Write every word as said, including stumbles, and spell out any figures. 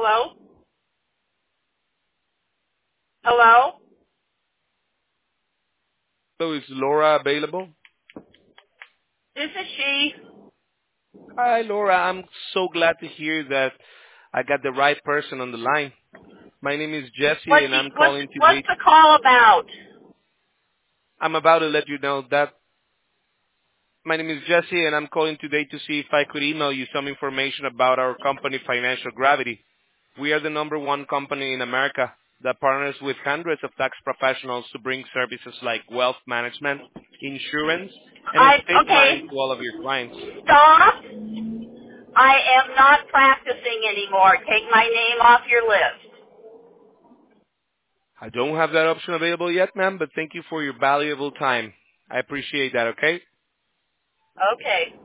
Hello? Hello? So is Laura available? This is she. Hi, Laura. I'm so glad to hear that I got the right person on the line. My name is Jesse, What's and the, I'm what's, calling what's today. the call about? I'm about to let you know that my name is Jesse, and I'm calling today to see if I could email you some information about our company, Financial Gravity. We are the number one company in America that partners with hundreds of tax professionals to bring services like wealth management, insurance, and I, estate planning okay, to all of your clients. stop. I am not practicing anymore. Take my name off your list. I don't have that option available yet, ma'am, but thank you for your valuable time. I appreciate that, okay? Okay.